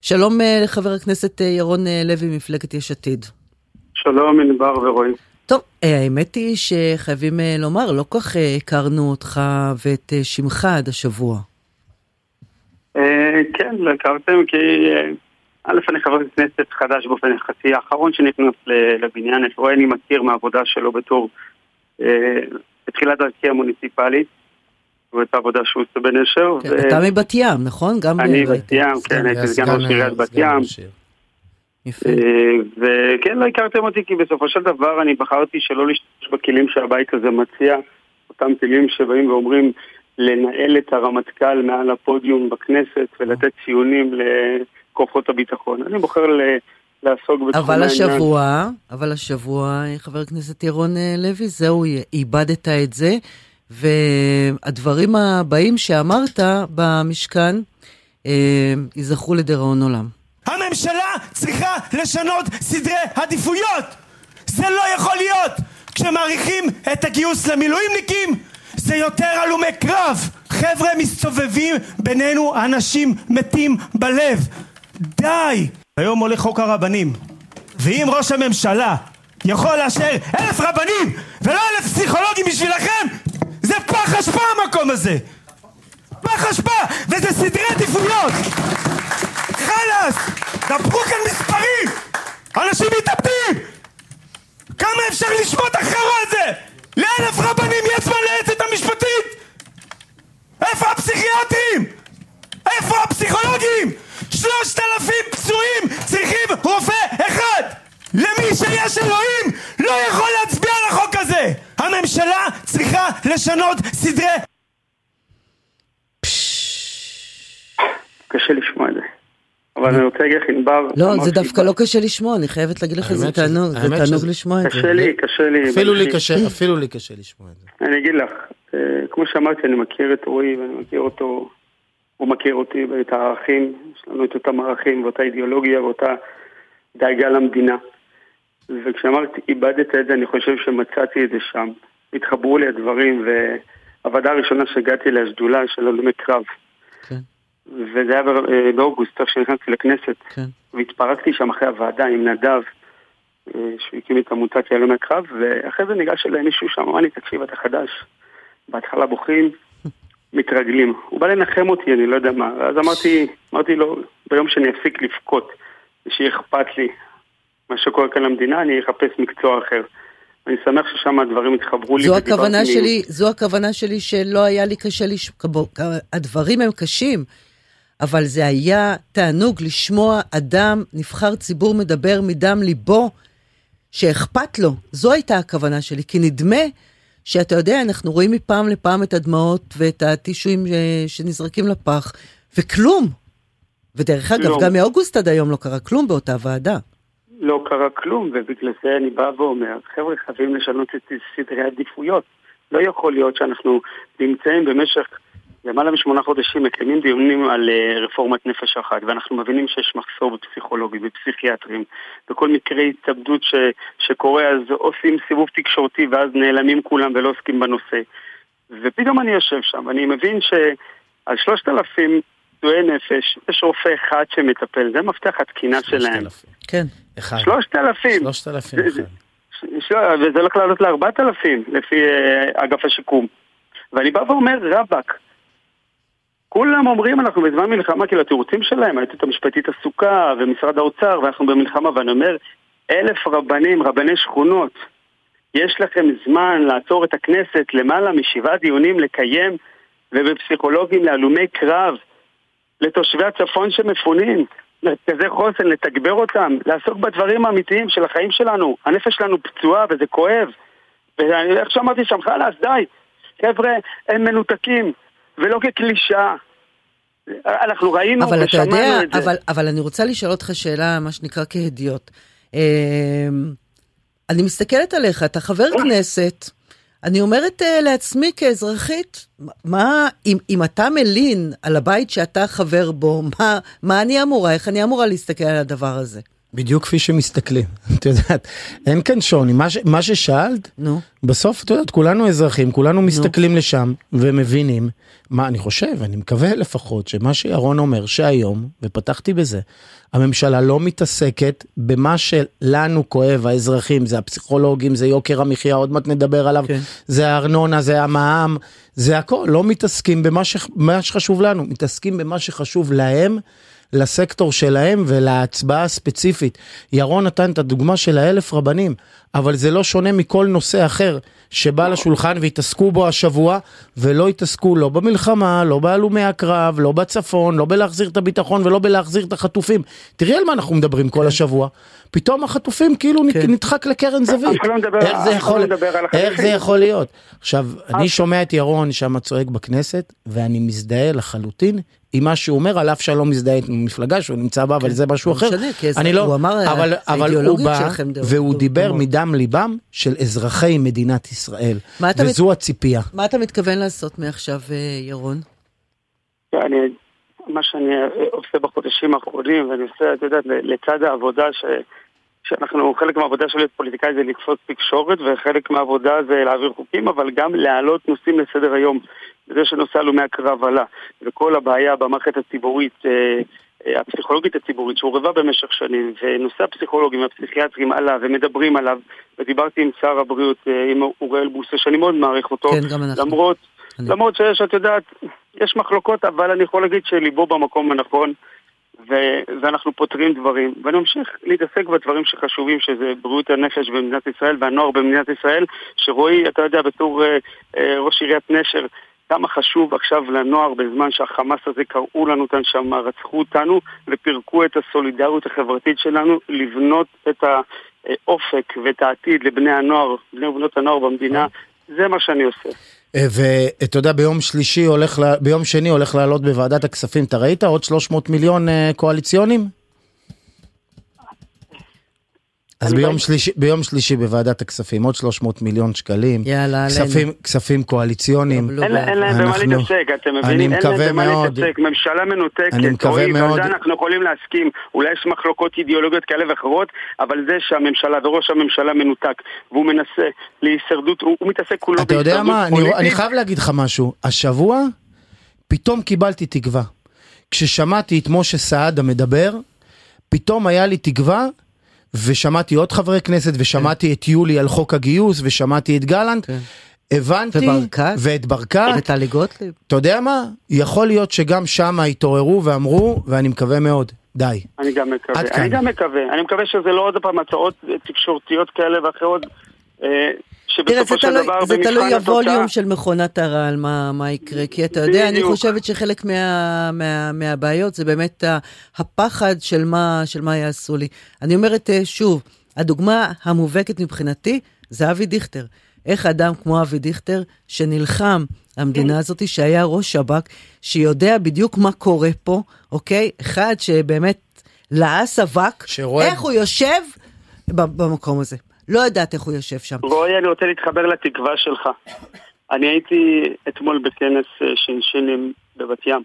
שלום לחבר הכנסת ירון לוי, מפלגת יש עתיד. שלום, ענבר ורועי. טוב, האמת היא שחייבים לומר, לא כך הכרנו אותך ואת שמך עד השבוע. כן, לא הכרתם, כי א', אני חבר כנסת חדש באופן יחסי, האחרון שנכנס לבניין, את רועי אני מכיר מהעבודה שלו בתור, בתחילת דרכי המוניציפלית, ואת העבודה שהוא עושה בנשר. אתה מבת ים, נכון? אני בת ים, כן, הייתי סגן ראש עיריית בת ים. וכן, לא הכרתם אותי, כי בסופו של דבר אני בחרתי שלא להשתמש בכלים שהבית הזה מציע, אותם כלים שבאים ואומרים לנהל את הרמטכ"ל מעל הפודיום בכנסת ולתת ציונים לכוחות הביטחון. אני בוחר לעסוק בתחום העניין. אבל השבוע, חבר הכנסת ירון לוי, זהו, איבדת את זה, והדברים הבאים שאמרת במשכן יזכרו לדיראון עולם. הממשלה צריכה לשנות סדרי עדיפויות. זה לא יכול להיות. כשמעריכים את הגיוס למילואימניקים, זה יותר הלומי קרב. חבר'ה, מסתובבים בינינו אנשים מתים בלב. די. היום עולה חוק הרבנים, ואם ראש הממשלה יכול לאשר 1,000 רבנים ולא 1,000 פסיכולוגים בשבילכם, זה פח אשפה המקום הזה. פח אשפה, וזה סדרי עדיפויות. חלאס, דברו כאן מספרים. אנשים מתאבדים. כמה אפשר לשמוע את החרא הזה? ל1,000 רבנים יש זמן ליועצת המשפטית? איפה הפסיכיאטרים? איפה הפסיכולוגים? 3,000 פצועים צריכים רופא אחד. למי שיש אלוהים לא יכול להצביע על החוק הזה. הממשלה צריכה לשנות סדרי. קשה לשמוע את זה. אבל אני רוצה להגיד לך, ענבר... לא, זה דווקא לא קשה לשמוע, אני חייבת להגיד לך, זה תענוג לשמוע את זה. קשה לי. אפילו לי קשה לשמוע את זה. אני אגיד לך, כמו שאמרתי, אני מכיר את רועי, ואני מכיר אותו, הוא מכיר אותי, ואת הערכים, יש לנו את אותם ערכים, ואותה אידיאולוגיה, ואותה דאגה למדינה. וכשאמרתי, איבדת את זה, אני חושב שמצאתי את זה שם. התחברו לי הדברים, והוועדה הראשונה שהגעתי להשדולה של הלומי קרב. כן. וזה היה באוגוסט, איך שנכנסתי לכנסת. כן. והתפרקתי שם אחרי הוועדה עם נדב, שהוא הקים את עמותת הלומי קרב, ואחרי זה ניגש אליי מישהו שם, אמר לי, תקשיב, אתה חדש. בהתחלה בוכים, מתרגלים. הוא בא לנחם אותי, אני לא יודע מה. אז אמרתי לו, ביום שאני אפסיק לבכות, ושיהיה אכפת לי מה שקורה כאן למדינה, אני אחפש מקצוע אחר. אני שמח ששם הדברים התחברו לי. זו הכוונה שלי שלא היה לי קשה לשמוע. הדברים הם קשים, אבל זה היה תענוג לשמוע אדם, נבחר ציבור מדבר מדם ליבו, שאכפת לו. זו הייתה הכוונה שלי, כי נדמה שאתה יודע, אנחנו רואים מפעם לפעם את הדמעות ואת הטישויים שנזרקים לפח, וכלום. ודרך אגב, גם מאוגוסט עד היום לא קרה כלום באותה ועדה. לא קרה כלום, ובגלל זה אני בא ואומר, חבר'ה, חייבים לשנות את סדרי עדיפויות. לא יכול להיות שאנחנו נמצאים במשך למעלה מ8 חודשים, מקיימים דיונים על רפורמת נפש אחת, ואנחנו מבינים שיש מחסור בפסיכולוגים, בפסיכיאטרים, בכל מקרה התאבדות שקורה, אז עושים סיבוב תקשורתי, ואז נעלמים כולם ולא עוסקים בנושא. ופתאום אני יושב שם, ואני מבין שעל 3,000 פצועי נפש, יש רופא אחד שמטפל, זה מפתח התקינה שלהם. כן. 3,000. וזה הולך לעלות ל4,000 לפי אגף השיקום. ואני בא ואומר, רבק, כולם אומרים אנחנו בזמן מלחמה, כי לתירוצים שלהם, היית המשפטית עסוקה ומשרד האוצר, ואנחנו במלחמה, ואני אומר, 1,000 רבנים, רבני שכונות, יש לכם זמן לעצור את הכנסת למעלה מ7 דיונים לקיים, ובפסיכולוגים להלומי קרב, לתושבי הצפון שמפונים, מרכזי חוסן, לתגבר אותם, לעסוק בדברים האמיתיים של החיים שלנו. הנפש שלנו פצועה וזה כואב. ואיך שאמרתי שם, חלאס, די. חבר'ה, הם מנותקים, ולא כקלישה. אנחנו ראינו ושמענו את זה. אבל אני רוצה לשאול אותך שאלה, מה שנקרא כהדיוט. אני מסתכלת עליך, אתה חבר כנסת, אני אומרת לעצמי כאזרחית, אם אתה מלין על הבית שאתה חבר בו, מה אני אמורה, איך אני אמורה להסתכל על הדבר הזה? בדיוק כפי שמסתכלים, את יודעת, אין כאן שוני, מה ששאלת, בסוף, את יודעת, כולנו אזרחים, כולנו מסתכלים לשם ומבינים, מה אני חושב, אני מקווה לפחות, שמה שירון אומר שהיום, ופתחתי בזה, הממשלה לא מתעסקת במה שלנו כואב, האזרחים, זה הפסיכולוגים, זה יוקר המחיה, עוד מעט נדבר עליו, זה הארנונה, זה המע"מ, זה הכל, לא מתעסקים במה שחשוב לנו, מתעסקים במה שחשוב להם, לסקטור שלהם ולהצבעה הספציפית. ירון נתן את הדוגמה של 1,000 רבנים, אבל זה לא שונה מכל נושא אחר שבא לשולחן והתעסקו בו השבוע, ולא התעסקו לא במלחמה, לא בהלומי הקרב, לא בצפון, לא בלהחזיר את הביטחון ולא בלהחזיר את החטופים. תראי על מה אנחנו מדברים כל השבוע. פתאום החטופים כאילו נדחק לקרן זווית. איך זה יכול להיות? עכשיו, אני שומע את ירון שם צועק בכנסת, ואני מזדהה לחלוטין עם מה שהוא אומר, על אף שאני לא מזדהה עם מפלגה שהוא נמצא בה, אבל זה משהו אחר. הוא אמר, אבל הוא בא, והוא דיבר מדם ליבם של אזרחי מדינת ישראל. וזו הציפייה. מה אתה מתכוון לעשות מעכשיו, ירון? מה שאני עושה בחודשים האחרונים, ואני עושה, את יודעת, לצד העבודה שאנחנו, חלק מהעבודה שלי פוליטיקאי זה לקפוץ תקשורת, וחלק מהעבודה זה להעביר חוקים, אבל גם להעלות נושאים לסדר היום. זה שנושא הלומי הקרב עלה, וכל הבעיה במערכת הציבורית, הפסיכולוגית הציבורית, שהורבה במשך שנים, ונושא הפסיכולוגים, הפסיכיאטרים עלה, ומדברים עליו, ודיברתי עם שר הבריאות, עם אוריאל בוסו, שאני מאוד מעריך אותו, למרות שיש, את יודעת, יש מחלוקות, אבל אני יכול להגיד שליבו במקום הנכון, ואנחנו פותרים דברים, ואני ממשיך להתעסק בדברים שחשובים, שזה בריאות הנפש במדינת ישראל, והנוער במדינת ישראל, שרואי, אתה יודע, בתור ראש עיריית נשר, כמה חשוב עכשיו לנוער בזמן שהחמאס הזה קראו לנו כאן שם, רצחו אותנו ופירקו את הסולידריות החברתית שלנו, לבנות את האופק ואת העתיד לבני הנוער, בני ובנות הנוער במדינה, זה מה שאני עושה. ואתה יודע, ביום שני הולך לעלות בוועדת הכספים, אתה ראית עוד 300 מיליון קואליציונים? אז ביום שלישי בוועדת הכספים, עוד 300 מיליון שקלים, כספים קואליציוניים. אין להם במה להתעסק, אתם מבינים? אין להם במה להתעסק, ממשלה מנותקת, ועל זה אנחנו יכולים להסכים, אולי יש מחלוקות אידיאולוגיות כאלה ואחרות, אבל זה שהממשלה וראש הממשלה מנותק, והוא מנסה להישרדות, הוא מתעסק כולו בהישרדות פוליטית. אתה יודע מה, אני חייב להגיד לך משהו, השבוע פתאום קיבלתי תקווה. כששמעתי את משה סעדה מדבר, פתאום היה לי תקווה, ושמעתי עוד חברי כנסת, ושמעתי את יולי על חוק הגיוס, ושמעתי את גלנט, הבנתי, ואת ברקת, וטלי גוטליב. אתה יודע מה? יכול להיות שגם שם התעוררו ואמרו, ואני מקווה מאוד, די. אני גם מקווה, אני מקווה שזה לא עוד פעם הצעות תקשורתיות כאלה ואחרות, שבסופו של דבר זה תלוי הווליום של מכונת הרעל, מה יקרה, כי אתה יודע, אני חושבת שחלק מהבעיות זה באמת הפחד של מה יעשו לי. אני אומרת שוב, הדוגמה המובהקת מבחינתי זה אבי דיכטר. איך אדם כמו אבי דיכטר שנלחם המדינה הזאת, שהיה ראש שב"כ, שיודע בדיוק מה קורה פה, אוקיי? אחד שבאמת לעס אבק, איך הוא יושב במקום הזה. לא יודעת איך הוא יושב שם. רועי, אני רוצה להתחבר לתקווה שלך. אני הייתי אתמול בכנס שינשינים בבת ים,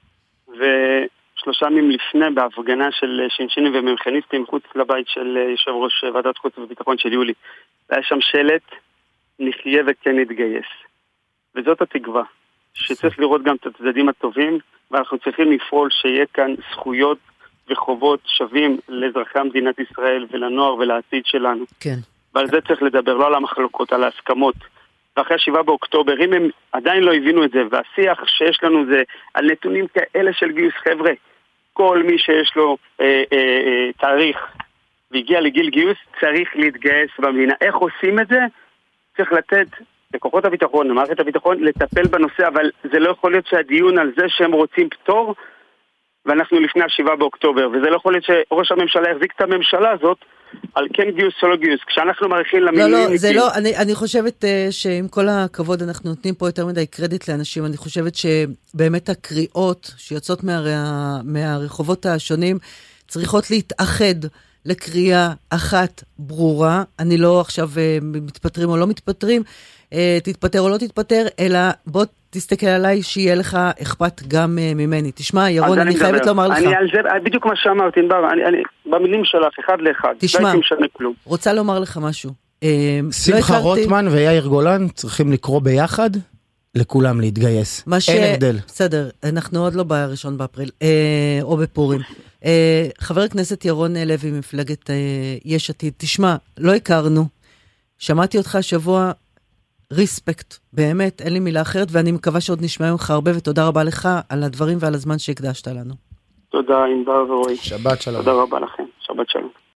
ושלושה ימים לפני בהפגנה של שינשינים וממכניסטים חוץ לבית של יושב ראש ועדת חוץ וביטחון של יולי. היה שם שלט, נחיה וכן נתגייס. וזאת התקווה, שצריך לראות גם את הצדדים הטובים, ואנחנו צריכים לפעול שיהיה כאן זכויות וחובות שווים לאזרחי מדינת ישראל ולנוער ולעתיד שלנו. כן. ועל זה צריך לדבר, לא על המחלוקות, על ההסכמות. ואחרי 7 באוקטובר, אם הם עדיין לא הבינו את זה, והשיח שיש לנו זה על נתונים כאלה של גיוס, חבר'ה, כל מי שיש לו תאריך והגיע לגיל גיוס, צריך להתגייס במדינה. איך עושים את זה? צריך לתת לכוחות הביטחון, למערכת הביטחון, לטפל בנושא, אבל זה לא יכול להיות שהדיון על זה שהם רוצים פטור, ואנחנו לפני 7 באוקטובר, וזה לא יכול להיות שראש הממשלה יחזיק את הממשלה הזאת, על כן גיוס או לא גיוס, כשאנחנו מעריכים למילואימניקים. לא, זה לא, אני חושבת שעם כל הכבוד אנחנו נותנים פה יותר מדי קרדיט לאנשים, אני חושבת שבאמת הקריאות שיוצאות מהרחובות השונים, צריכות להתאחד לקריאה אחת ברורה, אני לא עכשיו מתפטרים או לא מתפטרים, תתפטר או לא תתפטר, אלא בוא תסתכל עליי שיהיה לך אכפת גם ממני. תשמע, ירון, אני חייבת לומר לך. אני על זה, בדיוק מה שאמרתי, במילים שלך, אחד לאחד. תשמע, רוצה לומר לך משהו. שמחה רוטמן ויאיר גולן צריכים לקרוא ביחד לכולם להתגייס. אין הבדל. בסדר, אנחנו עוד לא ב1 באפריל, או בפורים. חבר הכנסת ירון לוי מפלגת יש עתיד, תשמע, לא הכרנו, שמעתי אותך השבוע, ריספקט, באמת, אין לי מילה אחרת, ואני מקווה שעוד נשמע ממך הרבה, ותודה רבה לך על הדברים ועל הזמן שהקדשת לנו. תודה, ענבר ורועי. שבת שלום. תודה רבה לכם, שבת שלום.